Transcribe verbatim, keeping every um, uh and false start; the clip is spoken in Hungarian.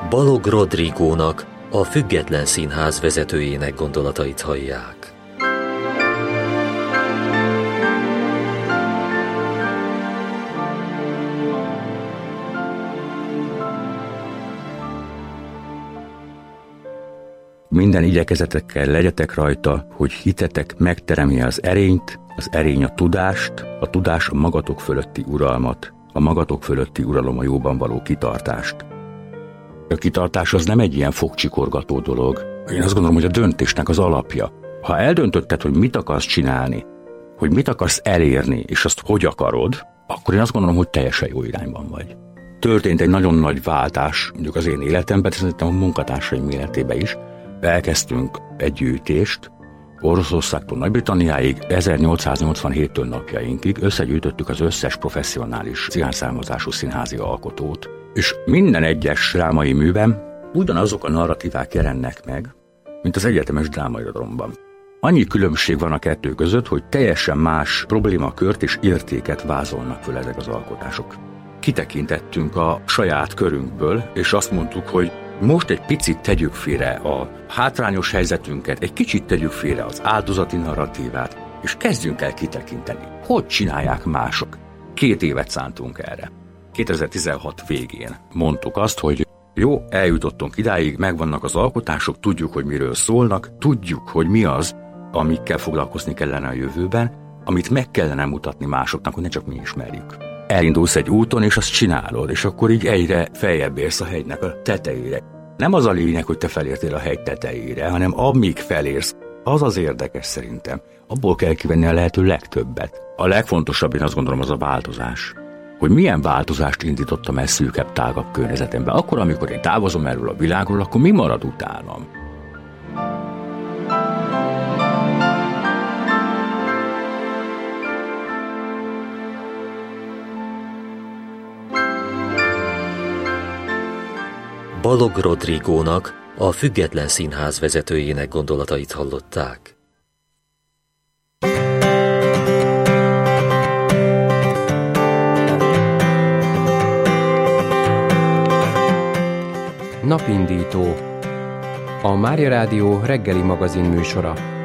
Balogh Rodrigónak, a Független Színház vezetőjének gondolatait hallják. Minden igyekezetekkel legyetek rajta, hogy hitetek megteremje az erényt, az erény a tudást, a tudás a magatok fölötti uralmat, a magatok fölötti uralom a jóban való kitartást. A kitartás az nem egy ilyen fogcsikorgató dolog. Én azt gondolom, hogy a döntésnek az alapja. Ha eldöntötted, hogy mit akarsz csinálni, hogy mit akarsz elérni, és azt hogy akarod, akkor én azt gondolom, hogy teljesen jó irányban vagy. Történt egy nagyon nagy váltás, mondjuk az én életemben, de szerintem a munkatársaim életében is. Elkezdtünk egy gyűjtést, Oroszországtól Nagy-Britanniáig, ezernyolcszáznyolcvanhéttől napjainkig összegyűjtöttük az összes professzionális cigány származású színházi alkotót, és minden egyes drámai műben ugyanazok a narratívák jelennek meg, mint az egyetemes drámairodalomban. Annyi különbség van a kettő között, hogy teljesen más problémakört és értéket vázolnak föl ezek az alkotások. Kitekintettünk a saját körünkből, és azt mondtuk, hogy most egy picit tegyük félre a hátrányos helyzetünket, egy kicsit tegyük félre az áldozati narratívát, és kezdjünk el kitekinteni, hogy csinálják mások. Két évet szántunk erre. kétezer-tizenhat végén mondtuk azt, hogy jó, eljutottunk idáig, megvannak az alkotások, tudjuk, hogy miről szólnak, tudjuk, hogy mi az, amikkel foglalkozni kellene a jövőben, amit meg kellene mutatni másoknak, hogy ne csak mi ismerjük. Elindulsz egy úton, és azt csinálod, és akkor így egyre feljebb érsz a hegynek a tetejére. Nem az a lényeg, hogy te felértél a hegy tetejére, hanem amíg felérsz, az az érdekes szerintem. Abból kell kivenni a lehető legtöbbet. A legfontosabb, én azt gondolom, az a változás. Hogy milyen változást indítottam el szűkebb, tágabb környezetemben. Akkor, amikor én távozom erről a világról, akkor mi marad utánam? Balogh Rodrigónak, a Független Színház vezetőjének gondolatait hallották. Napindító. A Mária Rádió reggeli magazin műsora.